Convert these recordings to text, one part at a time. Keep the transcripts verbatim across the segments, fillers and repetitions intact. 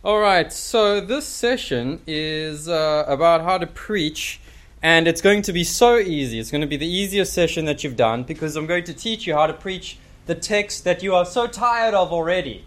All right, so this session is uh, about how to preach, and it's going to be so easy. It's going to be the easiest session that you've done because I'm going to teach you how to preach the text that you are so tired of already,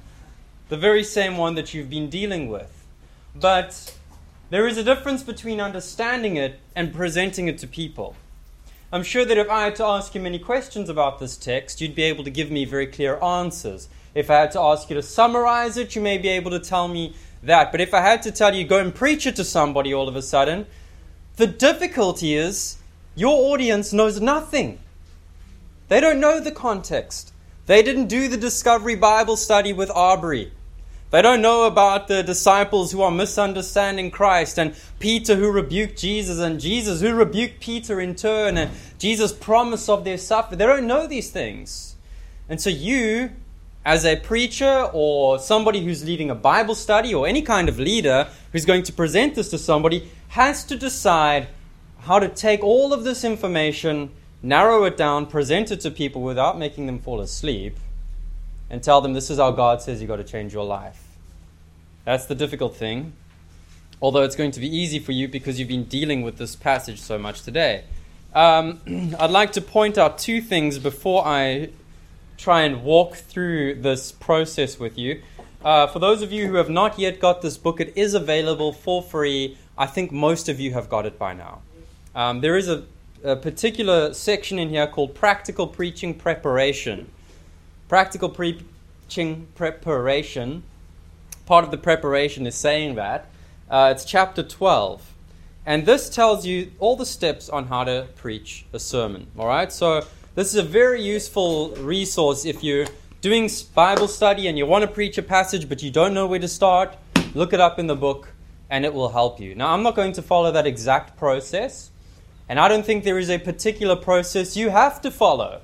the very same one that you've been dealing with. But there is a difference between understanding it and presenting it to people. I'm sure that if I had to ask you many questions about this text, you'd be able to give me very clear answers. If I had to ask you to summarize it, you may be able to tell me that. But if I had to tell you, go and preach it to somebody all of a sudden, the difficulty is your audience knows nothing. They don't know the context. They didn't do the Discovery Bible study with Arbery. They don't know about the disciples who are misunderstanding Christ, and Peter who rebuked Jesus, and Jesus who rebuked Peter in turn, and Jesus' promise of their suffering. They don't know these things. And so you, as a preacher or somebody who's leading a Bible study or any kind of leader who's going to present this to somebody, has to decide how to take all of this information, narrow it down, present it to people without making them fall asleep, and tell them this is how God says you've got to change your life. That's the difficult thing, although it's going to be easy for you because you've been dealing with this passage so much today. Um, I'd like to point out two things before I try and walk through this process with you. Uh, for those of you who have not yet got this book, it is available for free. I think most of you have got it by now. Um, there is a, a particular section in here called Practical Preaching Preparation. Practical Preaching Preparation. Part of the preparation is saying that. Uh, it's chapter twelve. And this tells you all the steps on how to preach a sermon. All right? So this is a very useful resource if you're doing Bible study and you want to preach a passage but you don't know where to start. Look it up in the book and it will help you. Now, I'm not going to follow that exact process, and I don't think there is a particular process you have to follow.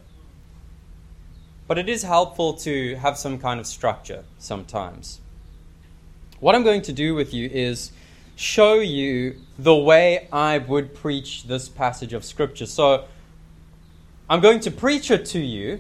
But it is helpful to have some kind of structure sometimes. What I'm going to do with you is show you the way I would preach this passage of Scripture. So I'm going to preach it to you,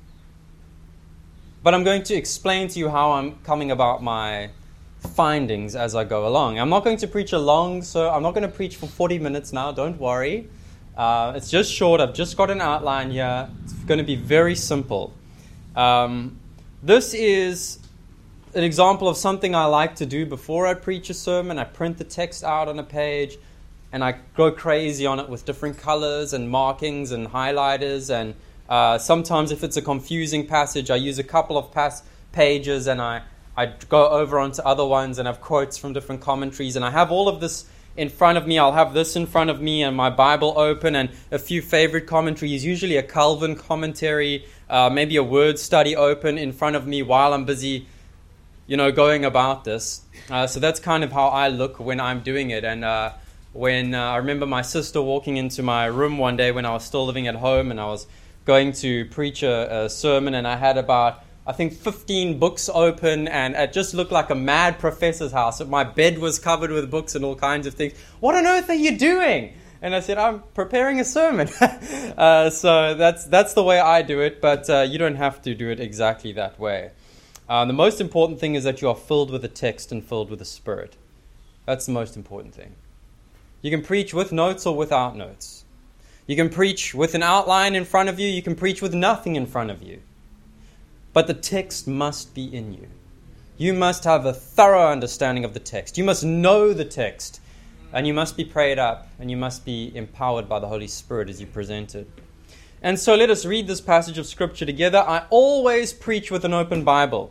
but I'm going to explain to you how I'm coming about my findings as I go along. I'm not going to preach a long, so I'm not going to preach for forty minutes now, don't worry. Uh, it's just short. I've just got an outline here. It's going to be very simple. Um, this is an example of something I like to do before I preach a sermon. I print the text out on a page and I go crazy on it with different colors and markings and highlighters. And uh, sometimes if it's a confusing passage, I use a couple of pas- pages and I, I go over onto other ones and have quotes from different commentaries. And I have all of this in front of me. I'll have this in front of me and my Bible open and a few favorite commentaries, usually a Calvin commentary, uh, maybe a word study open in front of me while I'm busy, you know, going about this. Uh, so that's kind of how I look when I'm doing it. And uh, when uh, I remember my sister walking into my room one day when I was still living at home and I was going to preach a, a sermon, and I had about, I think, fifteen books open, and it just looked like a mad professor's house. My bed was covered with books and all kinds of things. What on earth are you doing? And I said, I'm preparing a sermon. uh, so that's that's the way I do it, but uh, you don't have to do it exactly that way. Uh, the most important thing is that you are filled with the text and filled with the Spirit. That's the most important thing. You can preach with notes or without notes. You can preach with an outline in front of you. You can preach with nothing in front of you. But the text must be in you. You must have a thorough understanding of the text. You must know the text. And you must be prayed up. And you must be empowered by the Holy Spirit as you present it. And so let us read this passage of Scripture together. I always preach with an open Bible.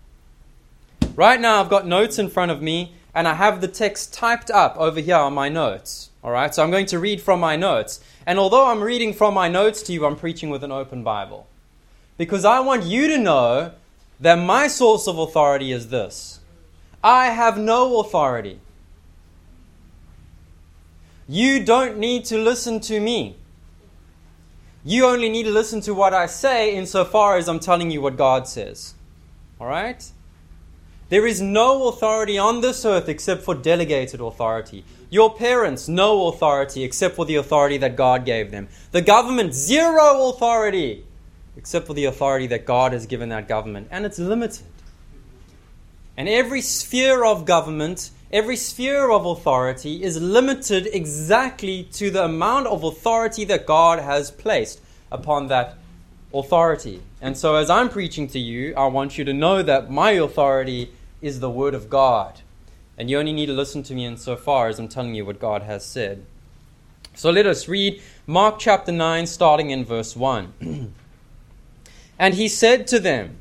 Right now I've got notes in front of me, and I have the text typed up over here on my notes. All right, so I'm going to read from my notes. And although I'm reading from my notes to you, I'm preaching with an open Bible. Because I want you to know that my source of authority is this. I have no authority. You don't need to listen to me. You only need to listen to what I say insofar as I'm telling you what God says. All right? There is no authority on this earth except for delegated authority. Your parents, no authority except for the authority that God gave them. The government, zero authority except for the authority that God has given that government. And it's limited. And every sphere of government, every sphere of authority is limited exactly to the amount of authority that God has placed upon that authority. And so as I'm preaching to you, I want you to know that my authority is the Word of God. And you only need to listen to me insofar as I'm telling you what God has said. So let us read Mark chapter nine, starting in verse one. And he said to them,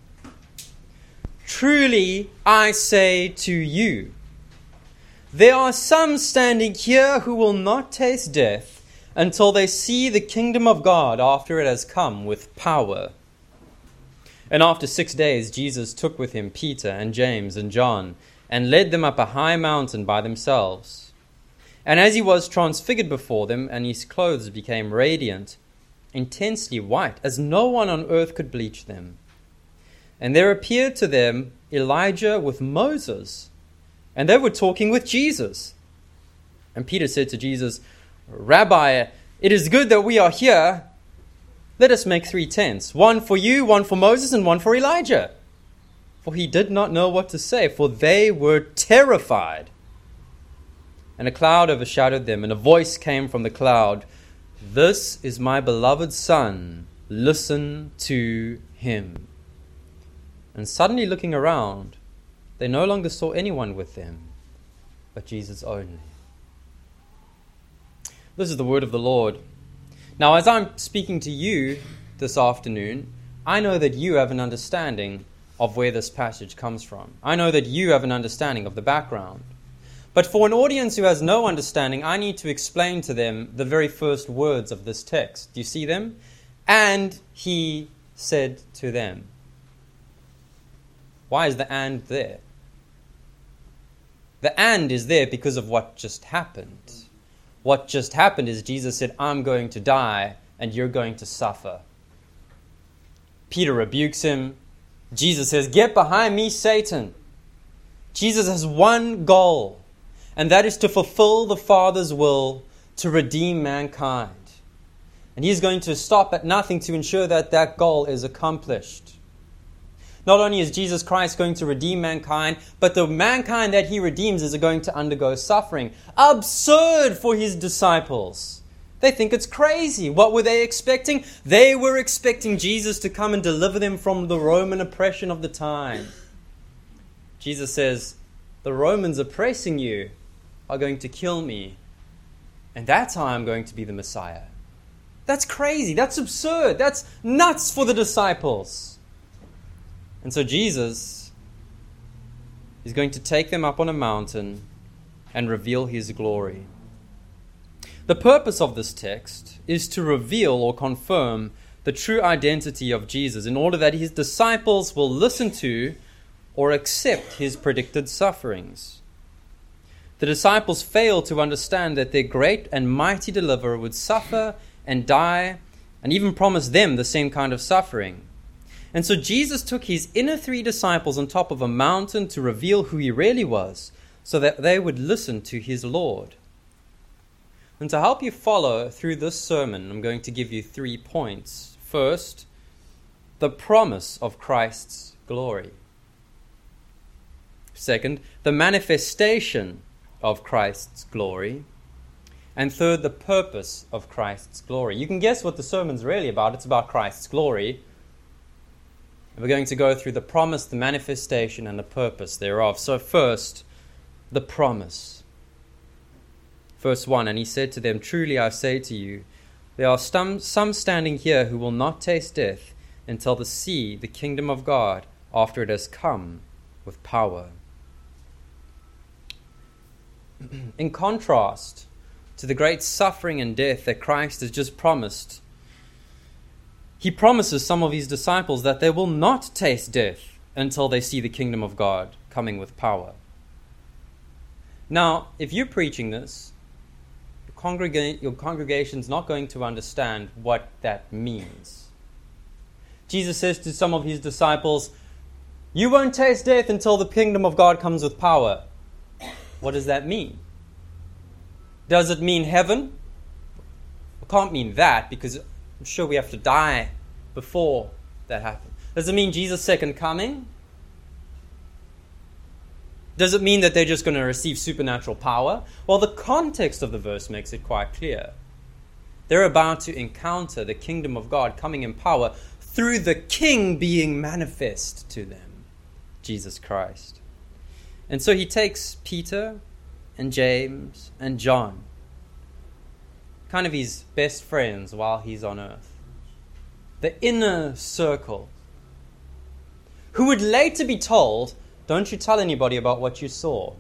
"Truly I say to you, there are some standing here who will not taste death until they see the kingdom of God after it has come with power." And after six days Jesus took with him Peter and James and John and led them up a high mountain by themselves. And as he was transfigured before them, and his clothes became radiant, intensely white, as no one on earth could bleach them. And there appeared to them Elijah with Moses, and they were talking with Jesus. And Peter said to Jesus, "Rabbi, it is good that we are here. Let us make three tents, one for you, one for Moses, and one for Elijah." For he did not know what to say, for they were terrified. And a cloud overshadowed them, and a voice came from the cloud, "This is my beloved Son, listen to him." And suddenly looking around, they no longer saw anyone with them, but Jesus only. This is the word of the Lord. Now, as I'm speaking to you this afternoon, I know that you have an understanding of where this passage comes from. I know that you have an understanding of the background. But for an audience who has no understanding, I need to explain to them the very first words of this text. Do you see them? And he said to them. Why is the "and" there? The "and" is there because of what just happened. What just happened is Jesus said, "I'm going to die and you're going to suffer." Peter rebukes him. Jesus says, "Get behind me, Satan." Jesus has one goal, and that is to fulfill the Father's will to redeem mankind. And he's going to stop at nothing to ensure that that goal is accomplished. Not only is Jesus Christ going to redeem mankind, but the mankind that he redeems is going to undergo suffering. Absurd for his disciples. They think it's crazy. What were they expecting? They were expecting Jesus to come and deliver them from the Roman oppression of the time. Jesus says, "The Romans oppressing you are going to kill me, and that's how I'm going to be the Messiah." That's crazy. That's absurd. That's nuts for the disciples. And so Jesus is going to take them up on a mountain and reveal his glory. The purpose of this text is to reveal or confirm the true identity of Jesus in order that his disciples will listen to or accept his predicted sufferings. The disciples failed to understand that their great and mighty deliverer would suffer and die and even promise them the same kind of suffering. And so Jesus took his inner three disciples on top of a mountain to reveal who he really was, so that they would listen to his Lord. And to help you follow through this sermon, I'm going to give you three points. First, the promise of Christ's glory. Second, the manifestation of Christ's glory. And third, the purpose of Christ's glory. You can guess what the sermon's really about. It's about Christ's glory. And we're going to go through the promise, the manifestation, and the purpose thereof. So first, the promise. Verse one, and he said to them, "Truly I say to you, there are some, some standing here who will not taste death until they see the kingdom of God after it has come with power." In contrast to the great suffering and death that Christ has just promised, he promises some of his disciples that they will not taste death until they see the kingdom of God coming with power. Now, if you're preaching this, your, congrega- your congregation's not going to understand what that means. Jesus says to some of his disciples, "You won't taste death until the kingdom of God comes with power." What does that mean? Does it mean heaven? It can't mean that, because I'm sure we have to die before that happens. Does it mean Jesus' second coming? Does it mean that they're just going to receive supernatural power? Well, the context of the verse makes it quite clear. They're about to encounter the kingdom of God coming in power through the King being manifest to them, Jesus Christ. And so he takes Peter and James and John, kind of his best friends while he's on earth, the inner circle, who would later be told, don't you tell anybody about what you saw.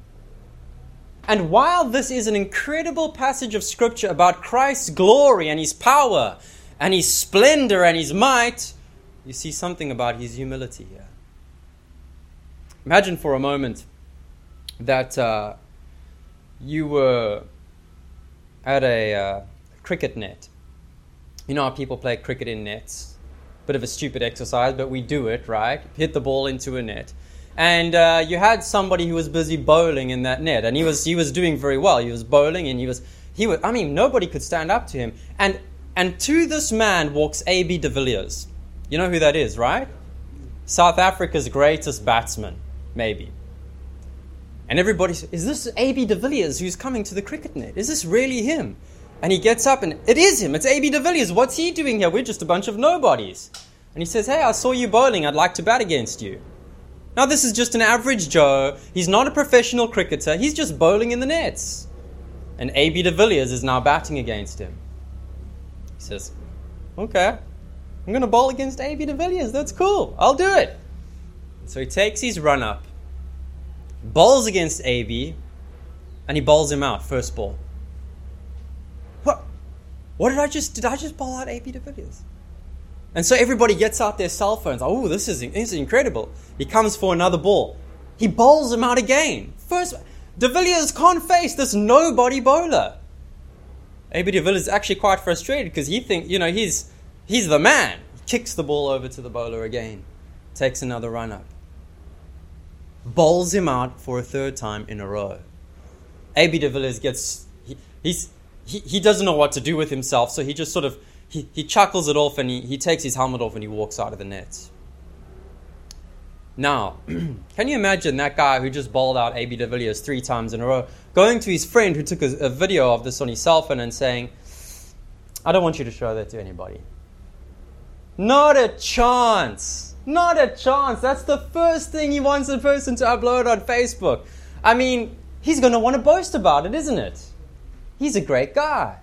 And while this is an incredible passage of Scripture about Christ's glory and his power and his splendor and his might, you see something about his humility here. Imagine for a moment that uh, you were at a uh, cricket net. You know how people play cricket in nets? Bit of a stupid exercise, but we do it, right? Hit the ball into a net. And uh, you had somebody who was busy bowling in that net, and he was he was doing very well. He was bowling, and he was he was. I mean, nobody could stand up to him. And and to this man walks A B de Villiers. You know who that is, right? South Africa's greatest batsman, maybe. And everybody says, "Is this A B de Villiers who's coming to the cricket net? Is this really him?" And he gets up, and it is him. It's A B de Villiers. What's he doing here? We're just a bunch of nobodies. And he says, "Hey, I saw you bowling. I'd like to bat against you." Now, this is just an average Joe. He's not a professional cricketer. He's just bowling in the nets. And A B de Villiers is now batting against him. He says, okay, I'm going to bowl against A B de Villiers. That's cool. I'll do it. So he takes his run up, bowls against A B, and he bowls him out, first ball. What? What did I just, did I just bowl out A B de Villiers? And so everybody gets out their cell phones. Oh, this is, this is incredible. He comes for another ball. He bowls him out again. First, de Villiers can't face this nobody bowler. A B de Villiers is actually quite frustrated because he thinks, you know, he's he's the man. He kicks the ball over to the bowler again. Takes another run up. Bowls him out for a third time in a row. A B de Villiers gets, he, he's, he, he doesn't know what to do with himself, so he just sort of, He, he chuckles it off and he, he takes his helmet off and he walks out of the nets. Now, can you imagine that guy who just bowled out A B de Villiers three times in a row, going to his friend who took a, a video of this on his cell phone and saying, I don't want you to show that to anybody. Not a chance. Not a chance. That's the first thing he wants a person to upload on Facebook. I mean, he's going to want to boast about it, isn't it? He's a great guy.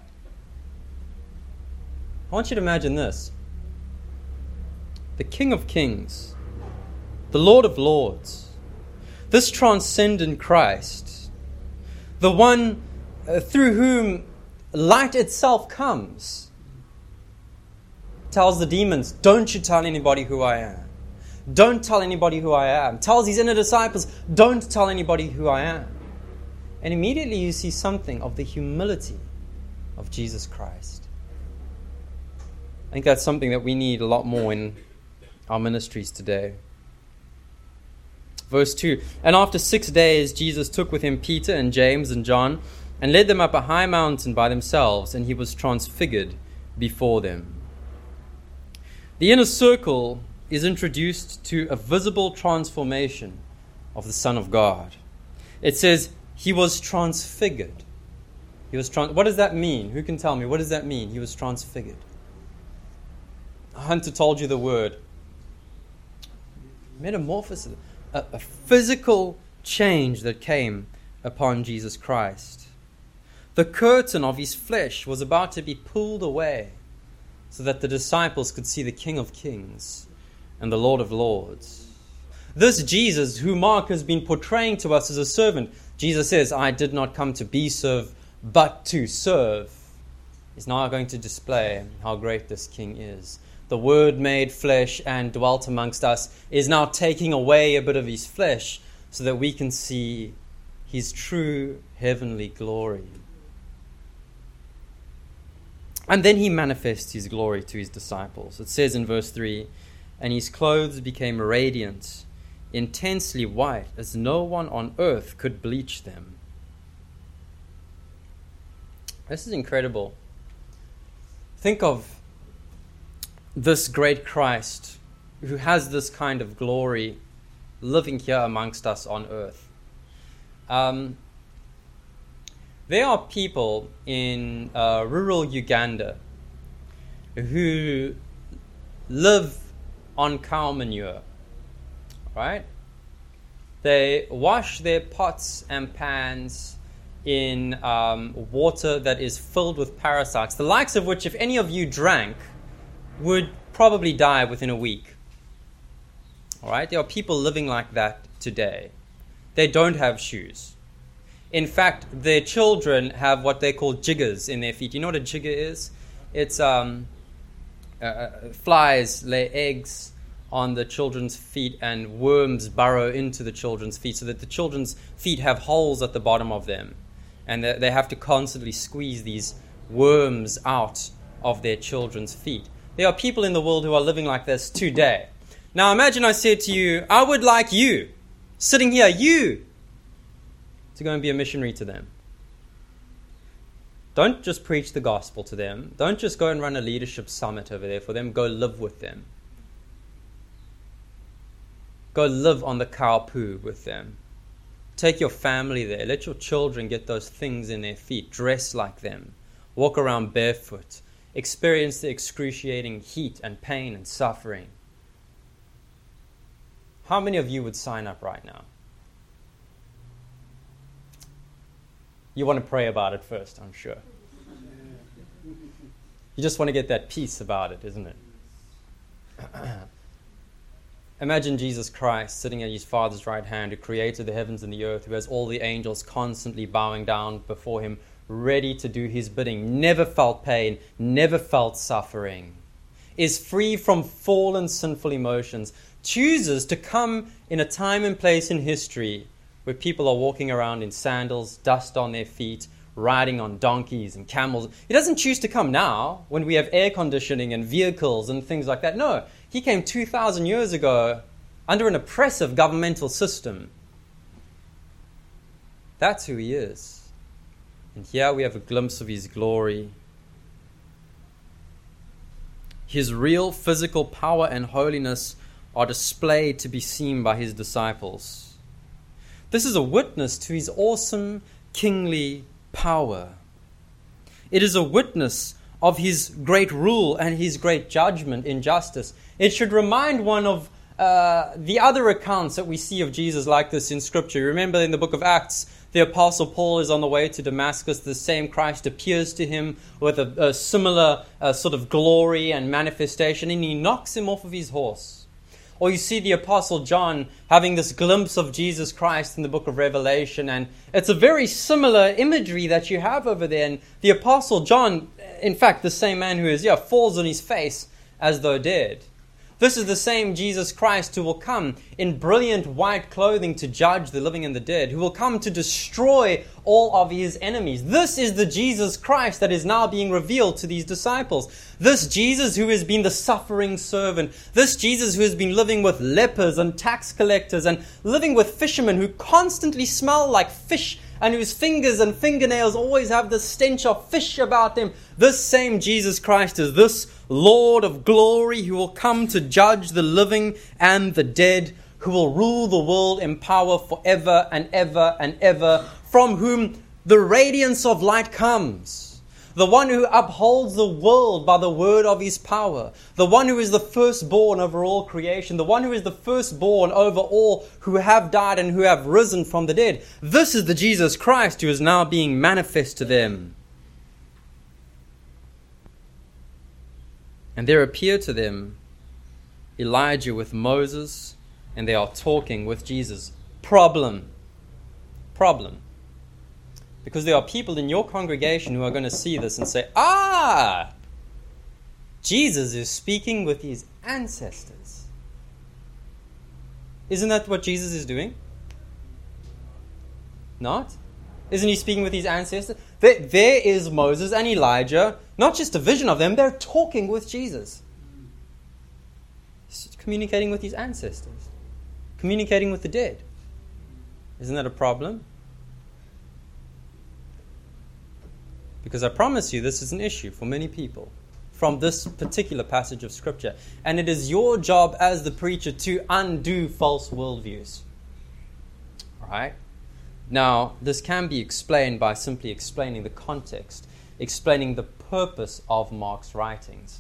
I want you to imagine this. The King of Kings, the Lord of Lords, this transcendent Christ, the one uh, through whom light itself comes, tells the demons, don't you tell anybody who I am. Don't tell anybody who I am. Tells his inner disciples, don't tell anybody who I am. And immediately you see something of the humility of Jesus Christ. I think that's something that we need a lot more in our ministries today. Verse two, and after six days Jesus took with him Peter and James and John and led them up a high mountain by themselves, and he was transfigured before them. The inner circle is introduced to a visible transformation of the Son of God. It says he was transfigured. He was trans- what does that mean? Who can tell me? What does that mean? He was transfigured. Hunter told you the word. Metamorphosis. A, a physical change that came upon Jesus Christ. The curtain of his flesh was about to be pulled away so that the disciples could see the King of Kings and the Lord of Lords. This Jesus, who Mark has been portraying to us as a servant, Jesus says, I did not come to be served, but to serve, is now going to display how great this King is. The Word made flesh and dwelt amongst us is now taking away a bit of his flesh so that we can see his true heavenly glory. And then he manifests his glory to his disciples. It says in verse three, and his clothes became radiant, intensely white, as no one on earth could bleach them. This is incredible. Think of this great Christ who has this kind of glory living here amongst us on earth. Um, there are people in uh, rural Uganda who live on cow manure, right? They wash their pots and pans in um, water that is filled with parasites, the likes of which, if any of you drank, would probably die within a week. All right? There are people living like that today. They don't have shoes. In fact, their children have what they call jiggers in their feet. You know what a jigger is? It's um, uh, flies lay eggs on the children's feet and worms burrow into the children's feet so that the children's feet have holes at the bottom of them. And they, they have to constantly squeeze these worms out of their children's feet. There are people in the world who are living like this today. Now imagine I said to you, I would like you, sitting here, you, to go and be a missionary to them. Don't just preach the gospel to them. Don't just go and run a leadership summit over there for them. Go live with them. Go live on the cow poo with them. Take your family there. Let your children get those things in their feet. Dress like them. Walk around barefoot. Experience the excruciating heat and pain and suffering. How many of you would sign up right now? You want to pray about it first, I'm sure. You just want to get that peace about it, isn't it? Imagine Jesus Christ sitting at his Father's right hand, who created the heavens and the earth, who has all the angels constantly bowing down before him, ready to do his bidding, never felt pain, never felt suffering, is free from fallen sinful emotions, chooses to come in a time and place in history where people are walking around in sandals, dust on their feet, riding on donkeys and camels. He doesn't choose to come now when we have air conditioning and vehicles and things like that. No, he came two thousand years ago under an oppressive governmental system. That's who he is. And here we have a glimpse of his glory. His real physical power and holiness are displayed to be seen by his disciples. This is a witness to his awesome kingly power. It is a witness of his great rule and his great judgment in justice. It should remind one of uh, the other accounts that we see of Jesus like this in Scripture. Remember in the book of Acts, the Apostle Paul is on the way to Damascus. The same Christ appears to him with a, a similar uh, sort of glory and manifestation, and he knocks him off of his horse. Or you see the Apostle John having this glimpse of Jesus Christ in the book of Revelation, and it's a very similar imagery that you have over there. And the Apostle John, in fact, the same man who is here, falls on his face as though dead. This is the same Jesus Christ who will come in brilliant white clothing to judge the living and the dead, who will come to destroy all of his enemies. This is the Jesus Christ that is now being revealed to these disciples. This Jesus who has been the suffering servant. This Jesus who has been living with lepers and tax collectors and living with fishermen who constantly smell like fish and whose fingers and fingernails always have the stench of fish about them. This same Jesus Christ is this Lord of glory who will come to judge the living and the dead, who will rule the world in power forever and ever and ever, from whom the radiance of light comes. The one who upholds the world by the word of his power. The one who is the firstborn over all creation. The one who is the firstborn over all who have died and who have risen from the dead. This is the Jesus Christ who is now being manifest to them. And there appear to them Elijah with Moses, and they are talking with Jesus. Problem. Problem. Because there are people in your congregation who are going to see this and say, ah, Jesus is speaking with his ancestors. Isn't that what Jesus is doing? Not? Isn't he speaking with his ancestors? There, there is Moses and Elijah, not just a vision of them, they're talking with Jesus. He's communicating with his ancestors. Communicating with the dead. Isn't that a problem? Because I promise you, this is an issue for many people from this particular passage of Scripture. And it is your job as the preacher to undo false worldviews. Right? Now, this can be explained by simply explaining the context, explaining the purpose of Mark's writings.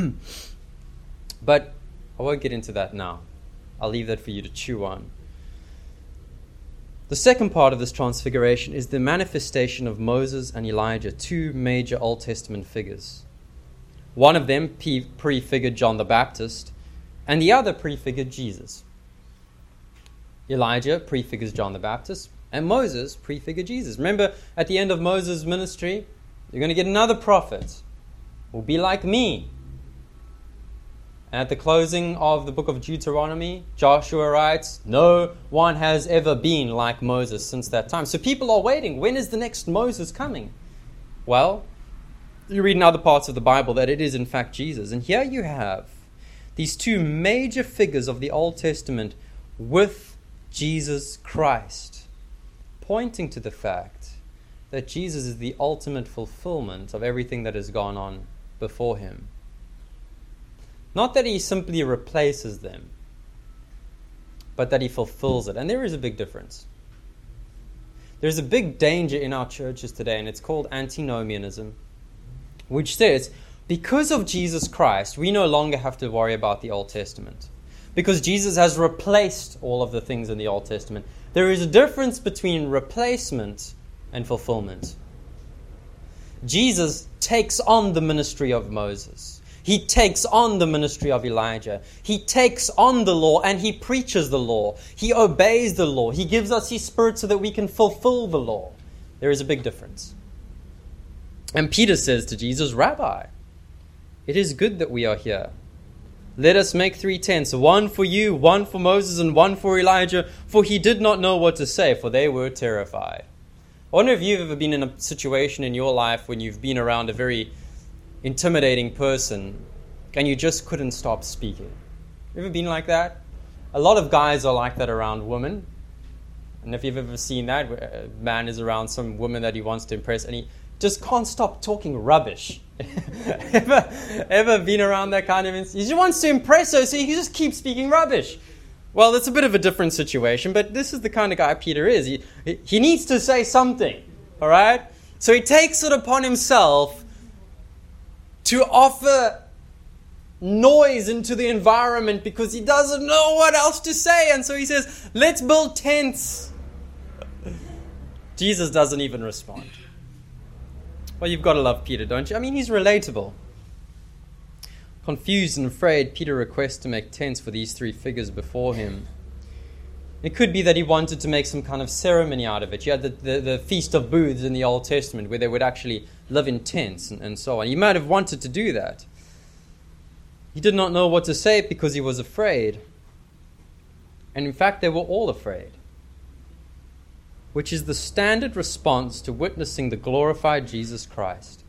But I won't get into that now. I'll leave that for you to chew on. The second part of this transfiguration is the manifestation of Moses and Elijah, two major Old Testament figures. One of them prefigured John the Baptist, and the other prefigured Jesus. Elijah prefigures John the Baptist, and Moses prefigured Jesus. Remember, at the end of Moses' ministry, you're going to get another prophet who will be like me. And at the closing of the book of Deuteronomy, Joshua writes, no one has ever been like Moses since that time. So people are waiting. When is the next Moses coming? Well, you read in other parts of the Bible that it is in fact Jesus. And here you have these two major figures of the Old Testament with Jesus Christ, pointing to the fact that Jesus is the ultimate fulfillment of everything that has gone on before him. Not that he simply replaces them, but that he fulfills it. And there is a big difference. There's a big danger in our churches today, and it's called antinomianism, which says, because of Jesus Christ, we no longer have to worry about the Old Testament. Because Jesus has replaced all of the things in the Old Testament. There is a difference between replacement and fulfillment. Jesus takes on the ministry of Moses. He takes on the ministry of Elijah. He takes on the law and he preaches the law. He obeys the law. He gives us his Spirit so that we can fulfill the law. There is a big difference. And Peter says to Jesus, Rabbi, it is good that we are here. Let us make three tents, one for you, one for Moses, and one for Elijah, for he did not know what to say, for they were terrified. I wonder if you've ever been in a situation in your life when you've been around a very intimidating person and you just couldn't stop speaking. You ever been like that? A lot of guys are like that around women. And if you've ever seen that, a man is around some woman that he wants to impress and he just can't stop talking rubbish. ever, ever been around that kind of instance? He just wants to impress her, so he just keeps speaking rubbish. Well, it's a bit of a different situation, but this is the kind of guy Peter is. He, he needs to say something, all right? So he takes it upon himself to offer noise into the environment because he doesn't know what else to say. And so he says, let's build tents. Jesus doesn't even respond. Well, you've got to love Peter, don't you? I mean, he's relatable. Confused and afraid, Peter requests to make tents for these three figures before him. It could be that he wanted to make some kind of ceremony out of it. You had the, the, the Feast of Booths in the Old Testament where they would actually live in tents and, and so on. He might have wanted to do that. He did not know what to say because he was afraid. And in fact, they were all afraid, which is the standard response to witnessing the glorified Jesus Christ.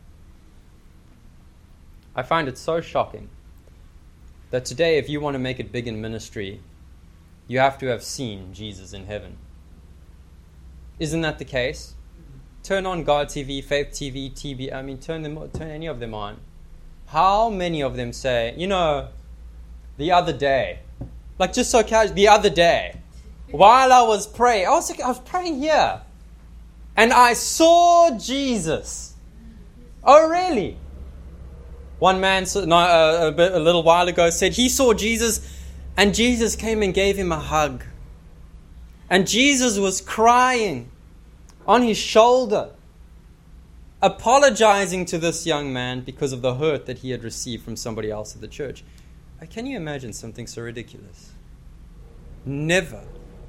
I find it so shocking that today, if you want to make it big in ministry, you have to have seen Jesus in heaven. Isn't that the case? Turn on God T V, Faith T V, T V. I mean, turn them, turn any of them on. How many of them say, you know, the other day, like just so casual, the other day, while I was praying, I was, I was praying here, and I saw Jesus. Oh, really? One man, no, a, a, a little while ago, said he saw Jesus, and Jesus came and gave him a hug. And Jesus was crying on his shoulder, apologizing to this young man because of the hurt that he had received from somebody else at the church. Can you imagine something so ridiculous? Never,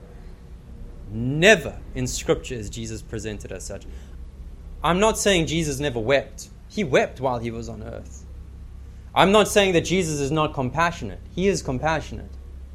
never in Scripture is Jesus presented as such. I'm not saying Jesus never wept. He wept while he was on earth. I'm not saying that Jesus is not compassionate. He is compassionate.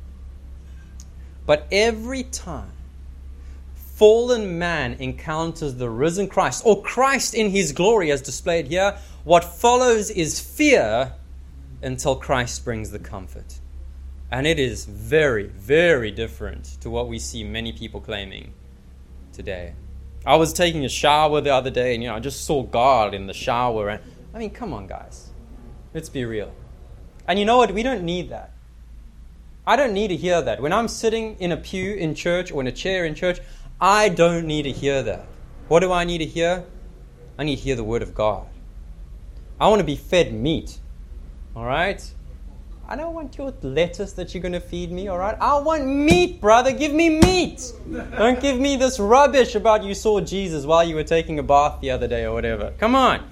But every time fallen man encounters the risen Christ, or Christ in his glory as displayed here, what follows is fear until Christ brings the comfort. And it is very, very different to what we see many people claiming today. I was taking a shower the other day and, you know, I just saw God in the shower. And I mean, come on, guys. Let's be real. And you know what? We don't need that. I don't need to hear that. When I'm sitting in a pew in church or in a chair in church, I don't need to hear that. What do I need to hear? I need to hear the Word of God. I want to be fed meat. All right? I don't want your lettuce that you're going to feed me, all right? I want meat, brother. Give me meat. Don't give me this rubbish about you saw Jesus while you were taking a bath the other day or whatever. Come on.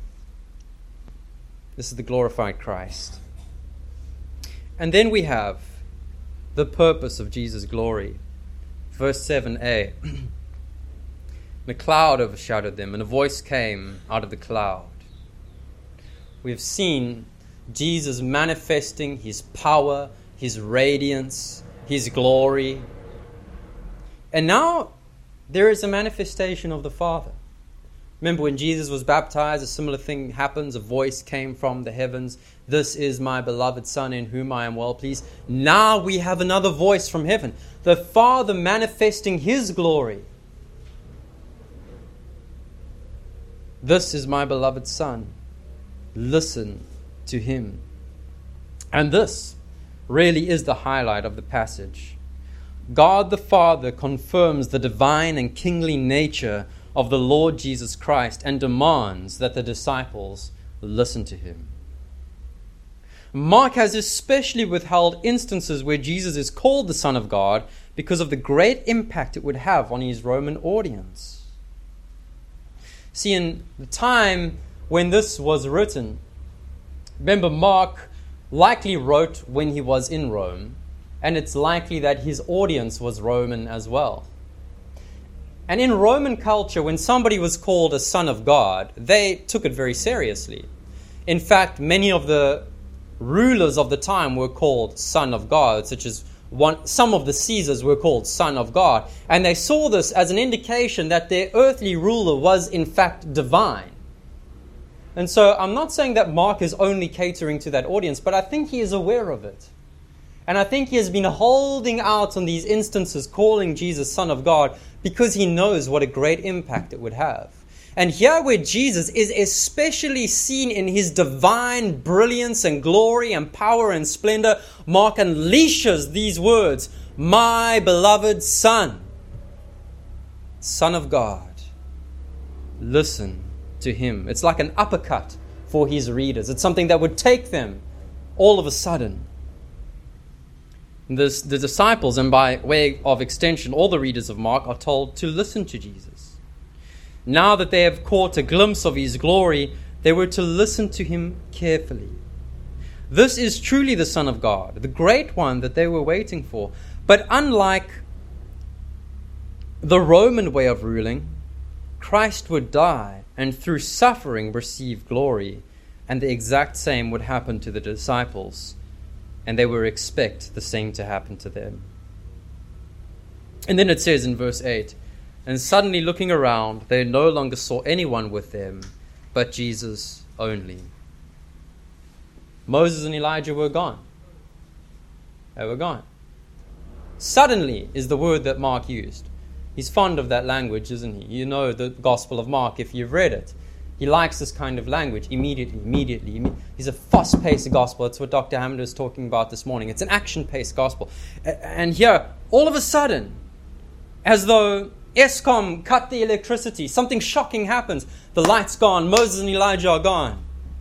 This is the glorified Christ. And then we have the purpose of Jesus' glory. Verse seven a. The cloud overshadowed them, and a voice came out of the cloud. We have seen Jesus manifesting His power, His radiance, His glory. And now there is a manifestation of the Father. Remember when Jesus was baptized, a similar thing happens. A voice came from the heavens. This is my beloved Son in whom I am well pleased. Now we have another voice from heaven. The Father manifesting His glory. This is my beloved Son. Listen to Him. And this really is the highlight of the passage. God the Father confirms the divine and kingly nature of the Lord Jesus Christ and demands that the disciples listen to Him. Mark has especially withheld instances where Jesus is called the Son of God because of the great impact it would have on his Roman audience. See, in the time when this was written, remember, Mark likely wrote when he was in Rome, and it's likely that his audience was Roman as well. And in Roman culture, when somebody was called a son of God, they took it very seriously. In fact, many of the rulers of the time were called son of God, such as one, some of the Caesars were called son of God. And they saw this as an indication that their earthly ruler was in fact divine. And so I'm not saying that Mark is only catering to that audience, but I think he is aware of it. And I think he has been holding out on these instances, calling Jesus Son of God, because he knows what a great impact it would have. And here where Jesus is especially seen in his divine brilliance and glory and power and splendor, Mark unleashes these words, my beloved Son, Son of God. Listen to Him. It's like an uppercut for his readers. It's something that would take them all of a sudden. The, the disciples, and by way of extension, all the readers of Mark, are told to listen to Jesus. Now that they have caught a glimpse of His glory, they were to listen to Him carefully. This is truly the Son of God, the great one that they were waiting for. But unlike the Roman way of ruling, Christ would die and through suffering receive glory. And the exact same would happen to the disciples. And they would expect the same to happen to them. And then it says in verse eight, and suddenly looking around, they no longer saw anyone with them, but Jesus only. Moses and Elijah were gone. They were gone. Suddenly is the word that Mark used. He's fond of that language, isn't he? You know the Gospel of Mark if you've read it. He likes this kind of language. Immediately, immediately. Imme- He's a fast-paced gospel. That's what Doctor Hammond was talking about this morning. It's an action-paced gospel. A- and here, all of a sudden, as though ESCOM cut the electricity, something shocking happens. The light's gone. Moses and Elijah are gone.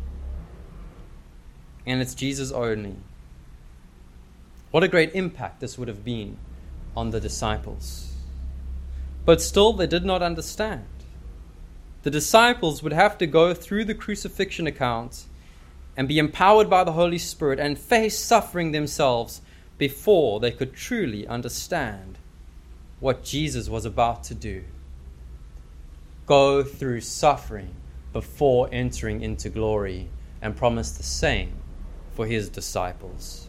And it's Jesus only. What a great impact this would have been on the disciples. But still, they did not understand. The disciples would have to go through the crucifixion account and be empowered by the Holy Spirit and face suffering themselves before they could truly understand what Jesus was about to do. Go through suffering before entering into glory, and promise the same for His disciples.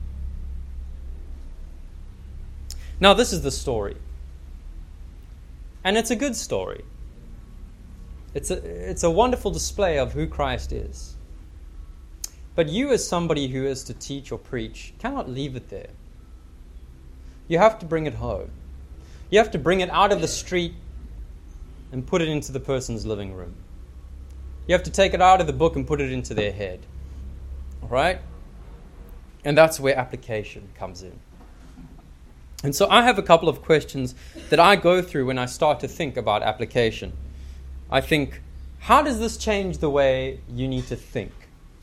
Now, this is the story. And it's a good story. It's a, it's a wonderful display of who Christ is. But you, as somebody who is to teach or preach, cannot leave it there. You have to bring it home. You have to bring it out of the street and put it into the person's living room. You have to take it out of the book and put it into their head. All right? And that's where application comes in. And so I have a couple of questions that I go through when I start to think about application. I think, how does this change the way you need to think?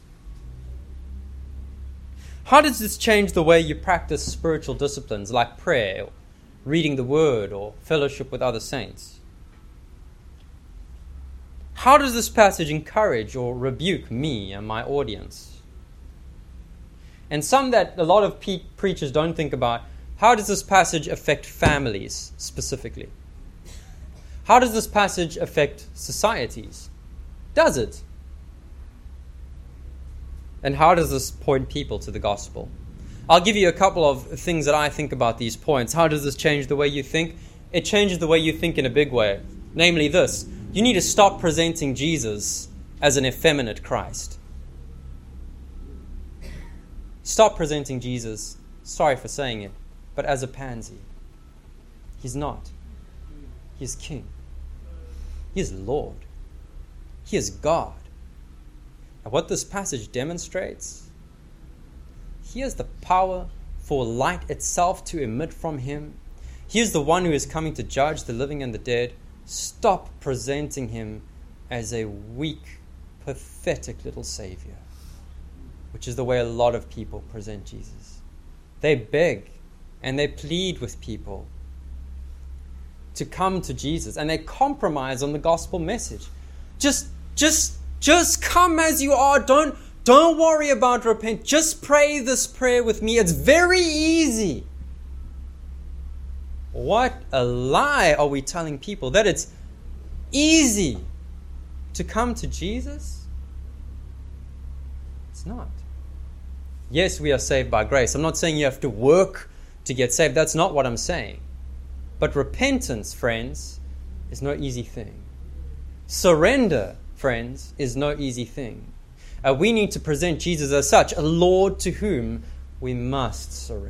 How does this change the way you practice spiritual disciplines like prayer, or reading the Word, or fellowship with other saints? How does this passage encourage or rebuke me and my audience? And some that a lot of pe- preachers don't think about, how does this passage affect families specifically? How does this passage affect societies? Does it? And how does this point people to the gospel? I'll give you a couple of things that I think about these points. How does this change the way you think? It changes the way you think in a big way. Namely this: you need to stop presenting Jesus as an effeminate Christ. Stop presenting Jesus, sorry for saying it, but as a pansy. He's not. He is King. He is Lord. He is God. And what this passage demonstrates, He has the power for light itself to emit from Him. He is the one who is coming to judge the living and the dead. Stop presenting Him as a weak, pathetic little Savior, which is the way a lot of people present Jesus. They beg and they plead with people to come to Jesus, and they compromise on the gospel message. Just, just, just come as you are. Don't, don't worry about repent. Just pray this prayer with me. It's very easy. What a lie are we telling people? That it's easy to come to Jesus? It's not. Yes, we are saved by grace. I'm not saying you have to work to get saved. That's not what I'm saying. But repentance, friends, is no easy thing. Surrender, friends, is no easy thing. Uh, we need to present Jesus as such, a Lord to whom we must surrender.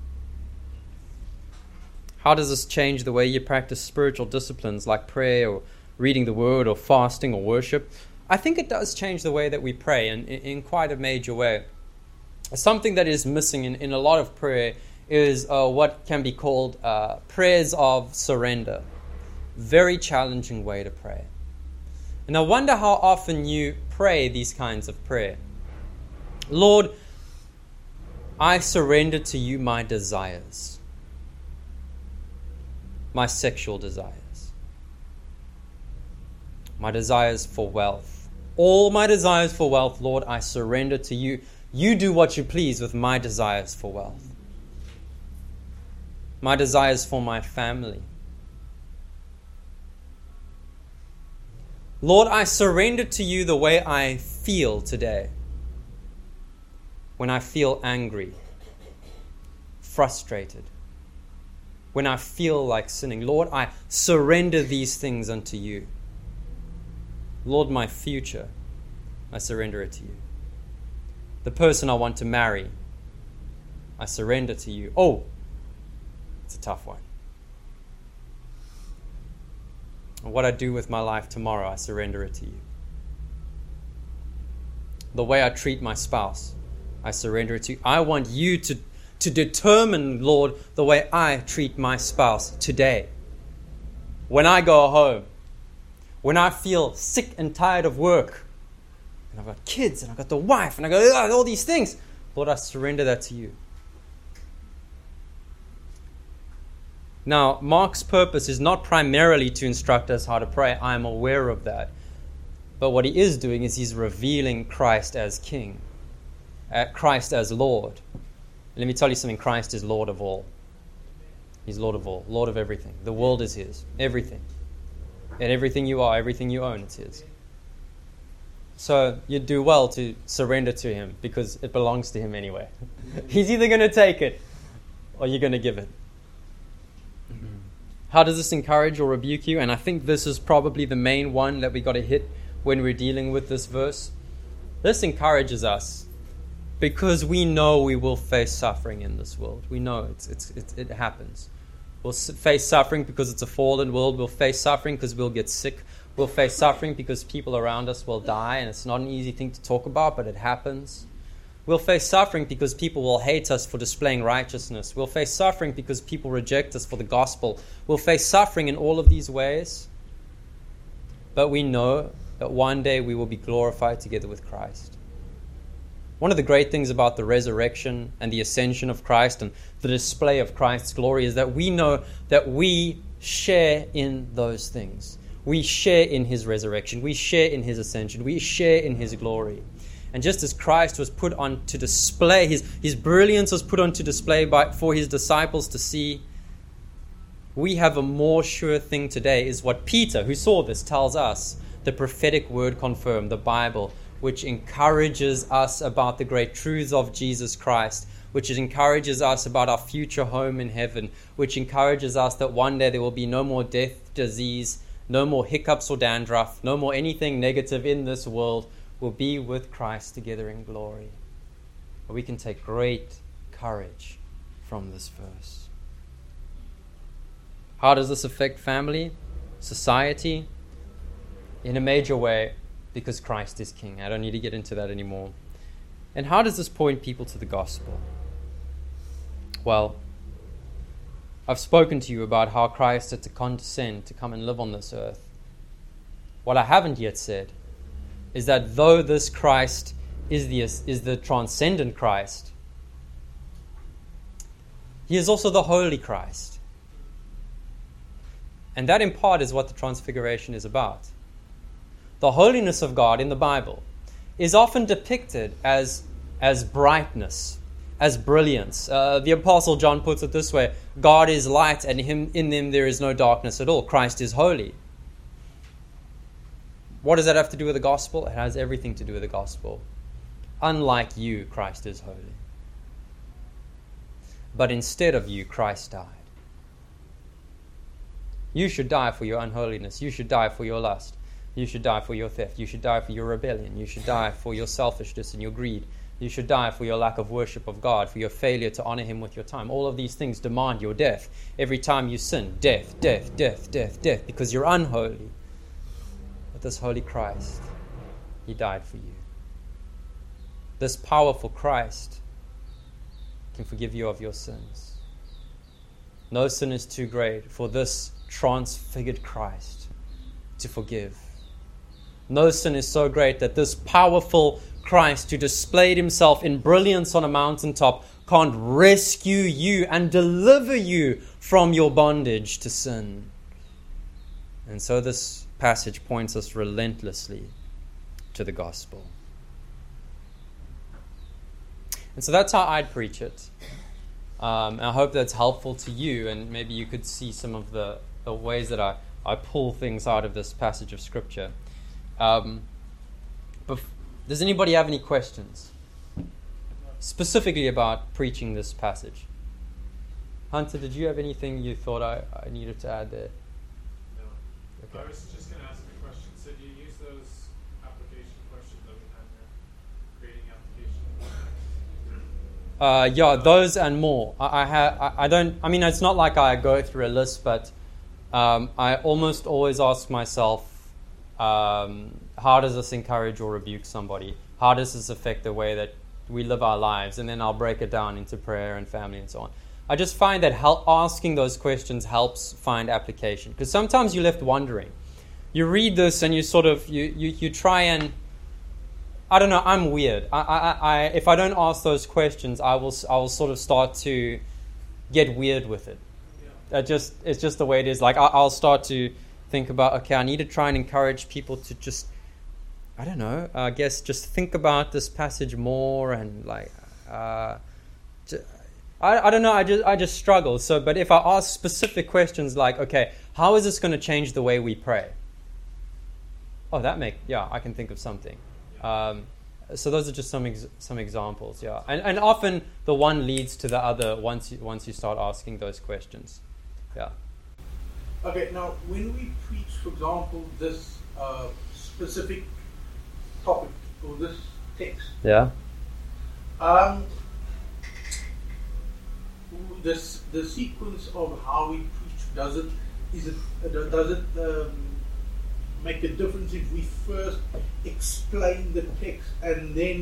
How does this change the way you practice spiritual disciplines like prayer or reading the Word or fasting or worship? I think it does change the way that we pray in, in quite a major way. Something that is missing in, in a lot of prayer is uh, what can be called uh, prayers of surrender. Very challenging way to pray. And I wonder how often you pray these kinds of prayer. Lord, I surrender to you my desires, my sexual desires, my desires for wealth. All my desires for wealth, Lord, I surrender to you. You do what you please with my desires for wealth. My desires for my family. Lord, I surrender to you the way I feel today. When I feel angry, frustrated, when I feel like sinning. Lord, I surrender these things unto you. Lord, my future, I surrender it to you. The person I want to marry, I surrender to you. Oh, it's a tough one. And what I do with my life tomorrow, I surrender it to you. The way I treat my spouse, I surrender it to you. I want you to, to determine, Lord, the way I treat my spouse today. When I go home, when I feel sick and tired of work, and I've got kids, and I've got the wife, and I've got all these things, Lord, I surrender that to you. Now, Mark's purpose is not primarily to instruct us how to pray. I am aware of that. But what he is doing is he's revealing Christ as King, uh, Christ as Lord. Let me tell you something, Christ is Lord of all. He's Lord of all, Lord of everything. The world is his, everything. And everything you are, everything you own, it's his. So you do well to surrender to him because it belongs to him anyway. He's either going to take it or you're going to give it. How does this encourage or rebuke you? And I think this is probably the main one that we got to hit when we're dealing with this verse. This encourages us because we know we will face suffering in this world. We know it's, it's, it's, it happens. We'll face suffering because it's a fallen world. We'll face suffering because we'll get sick. We'll face suffering because people around us will die, and it's not an easy thing to talk about, but it happens. We'll face suffering because people will hate us for displaying righteousness. We'll face suffering because people reject us for the gospel. We'll face suffering in all of these ways. But we know that one day we will be glorified together with Christ. One of the great things about the resurrection and the ascension of Christ and the display of Christ's glory is that we know that we share in those things. We share in his resurrection. We share in his ascension. We share in his glory. And just as Christ was put on to display, his, his brilliance was put on to display by, for his disciples to see, we have a more sure thing today, is what Peter, who saw this, tells us. The prophetic word confirmed, the Bible, which encourages us about the great truths of Jesus Christ, which encourages us about our future home in heaven, which encourages us that one day there will be no more death, disease, no more hiccups or dandruff, no more anything negative in this world. We'll be with Christ together in glory. We can take great courage from this verse. How does this affect family, society? In a major way, because Christ is King. I don't need to get into that anymore. And how does this point people to the gospel? Well, I've spoken to you about how Christ had to condescend to come and live on this earth. What I haven't yet said is that though this Christ is the, is the transcendent Christ, he is also the holy Christ. And that in part is what the transfiguration is about. The holiness of God in the Bible is often depicted as, as brightness, as brilliance. Uh, the Apostle John puts it this way: God is light, and him, in him there is no darkness at all. Christ is holy. What does that have to do with the gospel? It has everything to do with the gospel. Unlike you, Christ is holy. But instead of you, Christ died. You should die for your unholiness. You should die for your lust. You should die for your theft. You should die for your rebellion. You should die for your selfishness and your greed. You should die for your lack of worship of God, for your failure to honor him with your time. All of these things demand your death. Every time you sin, death, death, death, death, death, because you're unholy. But this holy Christ, he died for you. This powerful Christ can forgive you of your sins. No sin is too great for this transfigured Christ to forgive. No sin is so great that this powerful Christ, who displayed himself in brilliance on a mountaintop, can't rescue you and deliver you from your bondage to sin. And so this passage points us relentlessly to the gospel. And so that's how I'd preach it. Um, I hope that's helpful to you, and maybe you could see some of the, the ways that I, I pull things out of this passage of Scripture. Um, bef- does anybody have any questions specifically about preaching this passage? Hunter, did you have anything you thought I, I needed to add there? No. Okay. I was just going to ask a question. So do you use those application questions that we had there? Creating application? Uh, yeah, those and more. I, I have. I, I don't. I mean, it's not like I go through a list, but um, I almost always ask myself, um, how does this encourage or rebuke somebody? How does this affect the way that we live our lives? And then I'll break it down into prayer and family and so on. I just find that help, asking those questions helps find application, because sometimes you're left wondering. You read this and you sort of you you, you try and. I don't know. I'm weird. I, I, I, if I don't ask those questions, I will, I will sort of start to get weird with it. Yeah. That just, it's just the way it is. Like I, I'll start to think about, okay, I need to try and encourage people to just, I don't know. I guess just think about this passage more and like, uh, to, I, I don't know. I just, I just struggle. So, but if I ask specific questions like, okay, how is this going to change the way we pray? Oh, that make, yeah, I can think of something. Um, so those are just some ex- some examples, yeah, and and often the one leads to the other once you once you start asking those questions, yeah. Okay, now when we preach, for example, this uh, specific topic or this text, yeah, um, this the sequence of how we preach, does it is it uh, does it um, make a difference if we first explain the text and then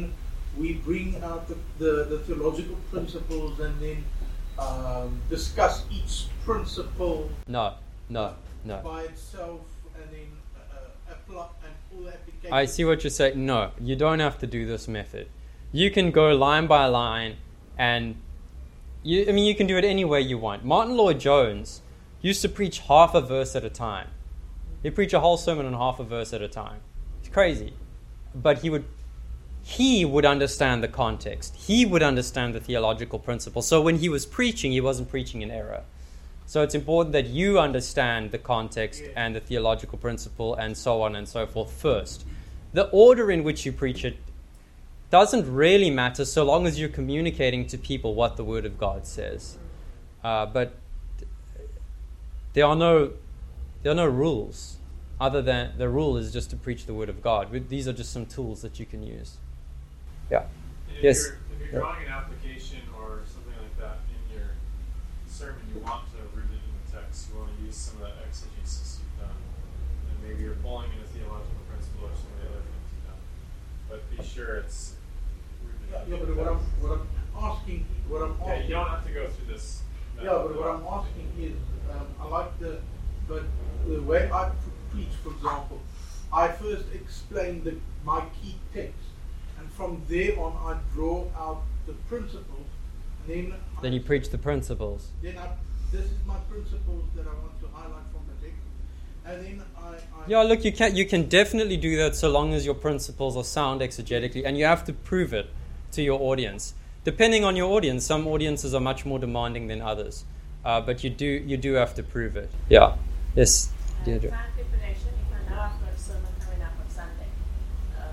we bring out the, the, the theological principles and then um, discuss each principle No, no, no. by itself and then uh, apply and all the applications. I see what you're saying. No, you don't have to do this method. You can go line by line, and you, I mean, you can do it any way you want. Martin Lloyd-Jones used to preach half a verse at a time. He'd preach a whole sermon on half a verse at a time. It's crazy. But he would he would understand the context. He would understand the theological principle. So when he was preaching, he wasn't preaching in error. So it's important that you understand the context Yeah. and the theological principle and so on and so forth first. The order in which you preach it doesn't really matter so long as you're communicating to people what the Word of God says. Uh, but there are no there are no rules other than the rule is just to preach the Word of God. These are just some tools that you can use. Yeah. If Yes. You're, if you're Yeah. drawing an application or something like that in your sermon, you want to root it in the text. You want to use some of that exegesis you've done. And maybe you're pulling in a theological principle or some of the other things you've done. But be sure it's rooted Yeah, in yeah, the but what I'm, text. what I'm asking, what I'm Yeah, asking, you don't have to go through this. that- yeah, but what I'm asking is, um, I like the, but the way I pre- preach, for example, I first explain the, my key text, and from there on I draw out the principles, and then Then I, you preach the principles. then I, this is my principles that I want to highlight from the text, and then I, I Yeah, look, you can you can definitely do that so long as your principles are sound exegetically, and you have to prove it to your audience. Depending on your audience, some audiences are much more demanding than others, uh, but you do you do have to prove it. Yeah. Yes. Uh, Deirdre. time preparation, if I know I've got a sermon coming up on Sunday, um,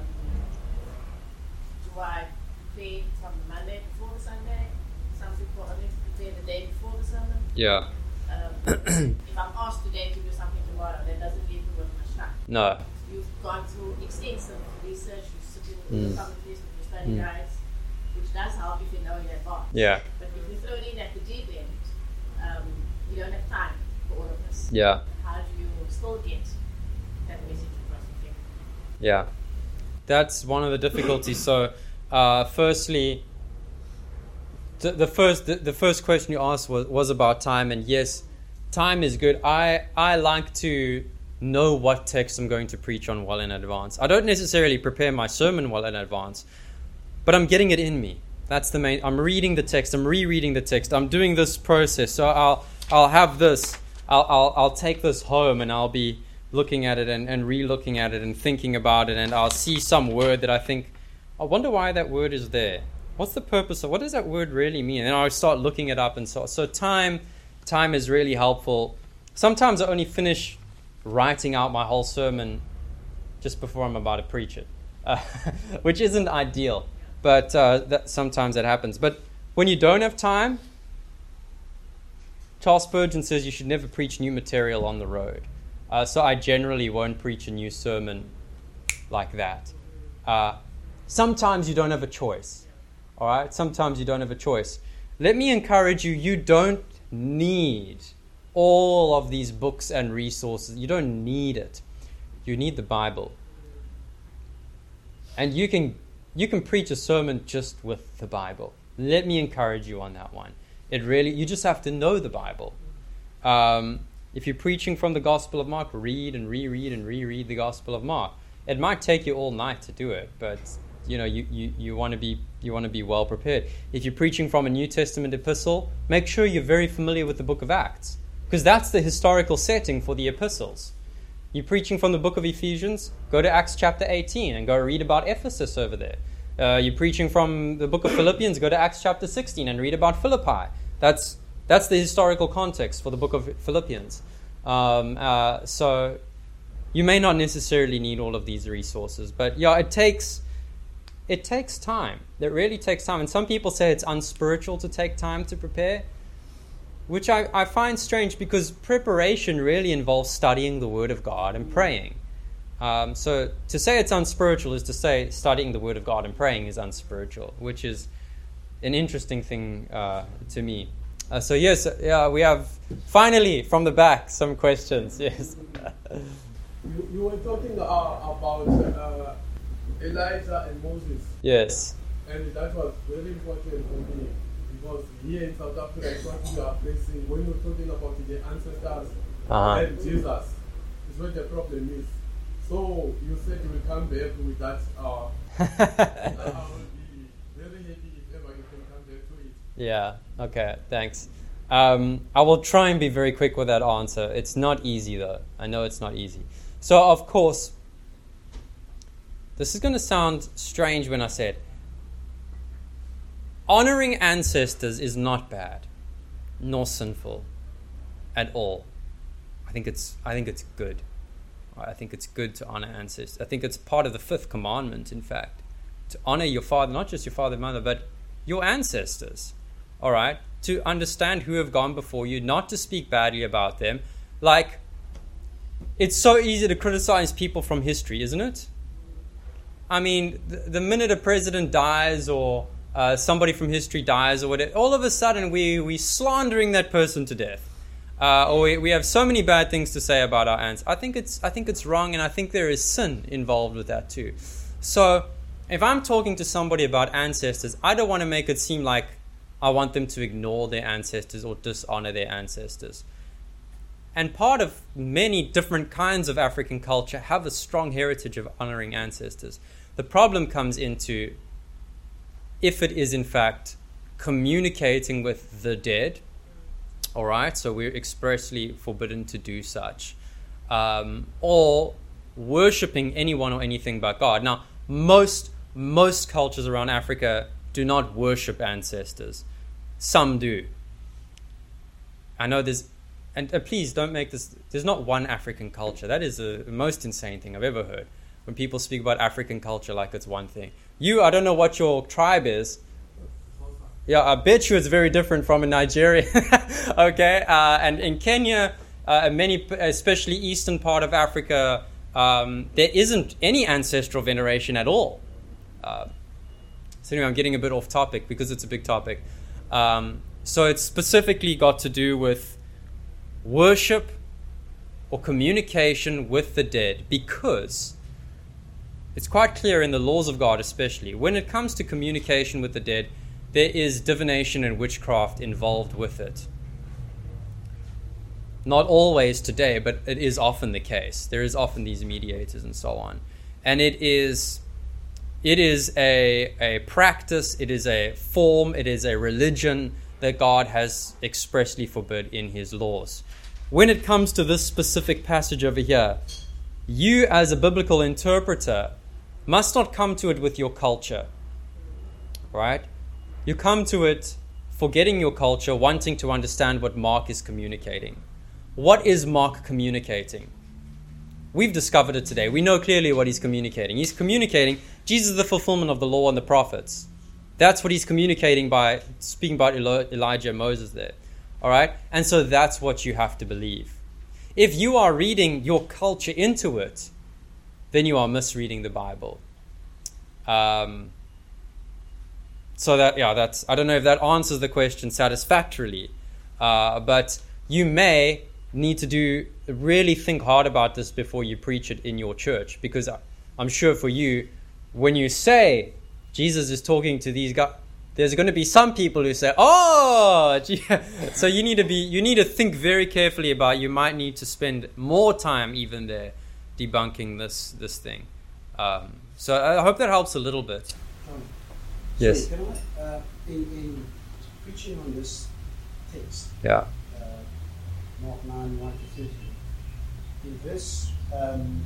do I prepare from the Monday before the Sunday? Some people only prepare the day before the sermon. Yeah. Um, if I'm asked today to do something tomorrow, that doesn't leave me with much time. No. You've gone through extensive research, you're sitting Mm. with the commentaries, with your study Mm. guides, which does help if you know in advance. Yeah. But if you throw it in at the deep end, um, you don't have time for all of this. Yeah. How do you still get that message across the thing? Yeah, that's one of the difficulties. So, uh, firstly, the, the first the, the first question you asked was, was about time, and yes, time is good. I I like to know what text I'm going to preach on well in advance. I don't necessarily prepare my sermon well in advance, but I'm getting it in me. That's the main. I'm reading the text. I'm rereading the text. I'm doing this process. So I'll I'll have this. I'll I'll, I'll take this home and I'll be looking at it and, and re-looking at it and thinking about it, and I'll see some word that I think, I wonder why that word is there. What's the purpose of, what does that word really mean? And I'll start looking it up, and so so time time is really helpful. Sometimes I only finish writing out my whole sermon just before I'm about to preach it, uh, which isn't ideal, but uh, that, sometimes that happens. But when you don't have time, Charles Spurgeon says you should never preach new material on the road. Uh, so I generally won't preach a new sermon like that. Uh, sometimes you don't have a choice. All right? Sometimes you don't have a choice. Let me encourage you, you don't need all of these books and resources. You don't need it. You need the Bible. And you can you can preach a sermon just with the Bible. Let me encourage you on that one. It really, you just have to know the Bible. Um, if you're preaching from the Gospel of Mark, read and reread and reread the Gospel of Mark. It might take you all night to do it, but you know you, you, you want to be you want to be well prepared. If you're preaching from a New Testament epistle, make sure you're very familiar with the book of Acts, because that's the historical setting for the epistles. You're preaching from the book of Ephesians, go to Acts chapter eighteen and go read about Ephesus over there. Uh, you're preaching from the book of Philippians, go to Acts chapter sixteen and read about Philippi. That's that's the historical context for the book of Philippians. Um, uh, so you may not necessarily need all of these resources, but yeah, it takes it takes time. It really takes time. And some people say it's unspiritual to take time to prepare, which I, I find strange, because preparation really involves studying the Word of God and praying. Um, so to say it's unspiritual is to say studying the Word of God and praying is unspiritual, which is an interesting thing uh, to me. Uh, so yes, yeah, we have finally from the back some questions. Yes. You, you were talking uh, about uh, Elijah and Moses. Yes. And that was very important for me because here in South Africa, it's what you are placing when you're talking about the ancestors Uh-huh. and Jesus. It's what the problem is. So you said you will come back with that. Uh, I will be very happy if ever you can come back to it. Yeah, okay, thanks. Um, I will try and be very quick with that answer. It's not easy, though. I know it's not easy. So, of course, this is going to sound strange when I say it. Honoring ancestors is not bad, nor sinful at all. I think it's, I think it's good. I think it's good to honor ancestors. I think it's part of the fifth commandment, in fact, to honor your father, not just your father and mother, but your ancestors. All right? To understand who have gone before you, not to speak badly about them. Like, it's so easy to criticize people from history, isn't it? I mean, the, the minute a president dies or uh, somebody from history dies or whatever, all of a sudden we we slandering that person to death. Uh, or we, we have so many bad things to say about our aunts. I think it's I think it's wrong, and I think there is sin involved with that too. So if I'm talking to somebody about ancestors, I don't want to make it seem like I want them to ignore their ancestors or dishonor their ancestors. And part of many different kinds of African culture have a strong heritage of honoring ancestors. The problem comes into if it is in fact communicating with the dead. All right, so we're expressly forbidden to do such. Um, or worshipping anyone or anything but God. Now, most most cultures around Africa do not worship ancestors. Some do. I know there's, and uh, please don't make this, there's not one African culture. That is the most insane thing I've ever heard. When people speak about African culture like it's one thing. You, I don't know what your tribe is. Yeah, I bet you it's very different from in Nigeria. Okay, uh, and in Kenya, uh, many, especially eastern part of Africa, um, there isn't any ancestral veneration at all. Uh, so anyway, I'm getting a bit off topic because it's a big topic. Um, so it's specifically got to do with worship or communication with the dead, because it's quite clear in the laws of God, especially when it comes to communication with the dead, there is divination and witchcraft involved with it. Not always today, but it is often the case. There is often these mediators and so on. And it is it is a, a practice, it is a form, it is a religion that God has expressly forbid in his laws. When it comes to this specific passage over here, you as a biblical interpreter must not come to it with your culture, right? You come to it forgetting your culture, wanting to understand what Mark is communicating. What is Mark communicating? We've discovered it today. We know clearly what he's communicating. He's communicating Jesus is the fulfillment of the law and the prophets. That's what he's communicating by speaking about Eli- Elijah and Moses there. All right? And so that's what you have to believe. If you are reading your culture into it, then you are misreading the Bible. Um... So that, yeah, that's, I don't know if that answers the question satisfactorily, uh, but you may need to do, really think hard about this before you preach it in your church, because I'm sure for you, when you say Jesus is talking to these guys, there's going to be some people who say, oh, gee. So you need to be, you need to think very carefully about, you might need to spend more time even there debunking this, this thing. Um, so I hope that helps a little bit. Um, Yes. Sorry, can I, uh, in, in preaching on this text, Yeah. uh, Mark nine, one to thirty, in verse, um,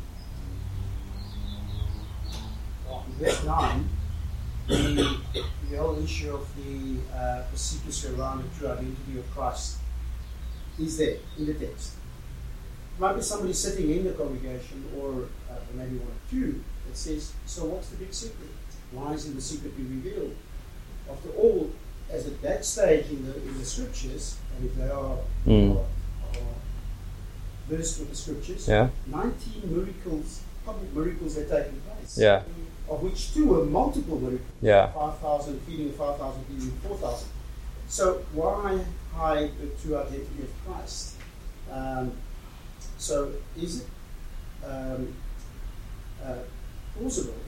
well, in verse nine, the, the whole issue of the, uh, the secrecy around the true identity of Christ is there in the text. Might be somebody sitting in the congregation, or uh, maybe one or two, that says, so what's the big secret? Why isn't the secret be revealed? After all, as at that stage in the in the scriptures, and if they are, Mm. are, are versed with the scriptures, Yeah. nineteen miracles, public miracles had taken place. Yeah. Of which two were multiple miracles. Yeah. Five thousand feeding, five thousand feeding, four thousand. So why hide the true identity of Christ? Um, so is it um, uh, plausible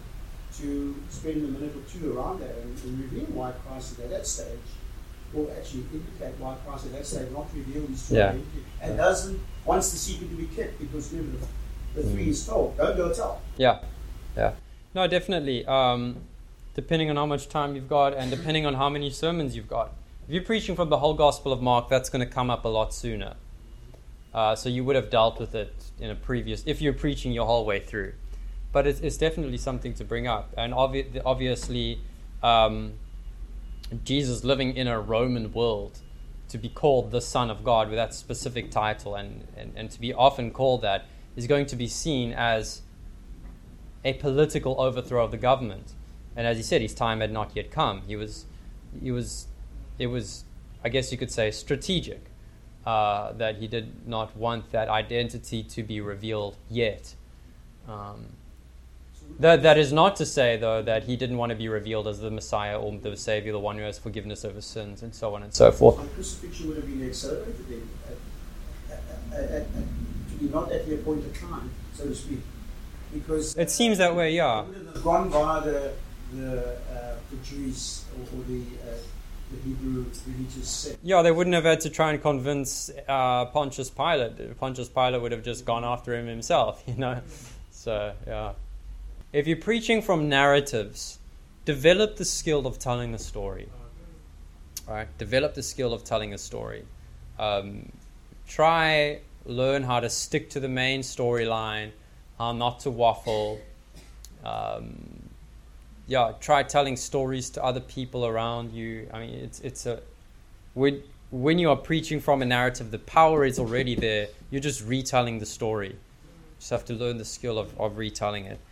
to spend a minute or two around that and, and reveal why Christ at that stage, or actually indicate why Christ at that stage not revealed his true Yeah. identity, and Yeah. doesn't wants the secret to be kept, because remember the, the three is told, don't go tell. Yeah, yeah. No, definitely. Um, depending on how much time you've got and depending on how many sermons you've got. If you're preaching from the whole Gospel of Mark, that's going to come up a lot sooner. Uh, so you would have dealt with it in a previous, if you're preaching your whole way through. But it's, it's definitely something to bring up. And obvi- obviously, um, Jesus living in a Roman world, to be called the Son of God with that specific title and, and, and to be often called that, is going to be seen as a political overthrow of the government. And as he said, his time had not yet come. He was, he was, it was, I guess you could say, strategic, uh, that he did not want that identity to be revealed yet. Um, that that is not to say, though, that he didn't want to be revealed as the Messiah or the Savior, the one who has forgiveness over sins, and so on and so forth. So crucifixion would have been accelerated then, at, at, at, at, to be not at the appointed time, so to speak, because It seems that way, yeah. it would have gone via the the uh, the Jews or, or the uh, the Hebrew religious sect. Yeah, they wouldn't have had to try and convince uh, Pontius Pilate. Pontius Pilate would have just gone after him himself, you know. So, yeah. If you're preaching from narratives, develop the skill of telling the story. All right, develop the skill of telling a story. Um, try, learn how to stick to the main storyline, how not to waffle. Um, yeah, try telling stories to other people around you. I mean, it's it's a when when you are preaching from a narrative, the power is already there. You're just retelling the story. You just have to learn the skill of, of retelling it.